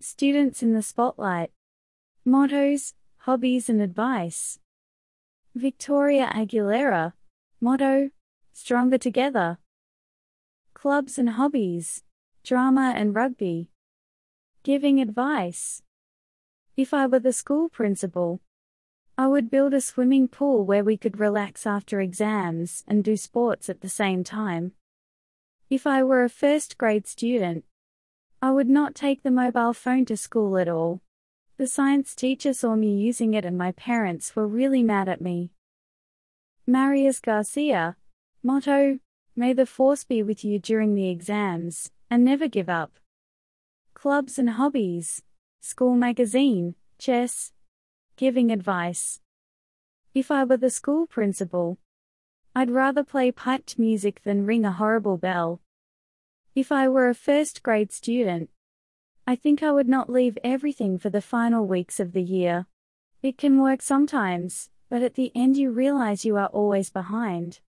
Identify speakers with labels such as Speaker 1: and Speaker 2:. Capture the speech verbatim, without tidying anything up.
Speaker 1: Students in the spotlight. Mottos, hobbies and advice. Victoria Aguilera. Motto: Stronger Together. Clubs and hobbies. Drama and rugby. Giving advice. If I were the school principal, I would build a swimming pool where we could relax after exams and do sports at the same time. If I were a first grade student, I would not take the mobile phone to school at all. The science teacher saw me using it and my parents were really mad at me. Marius Garcia. Motto: May the force be with you during the exams, and never give up. Clubs and hobbies. School magazine, chess. Giving advice. If I were the school principal, I'd rather play piped music than ring a horrible bell. If I were a first grade student, I think I would not leave everything for the final weeks of the year. It can work sometimes, but at the end you realize you are always behind.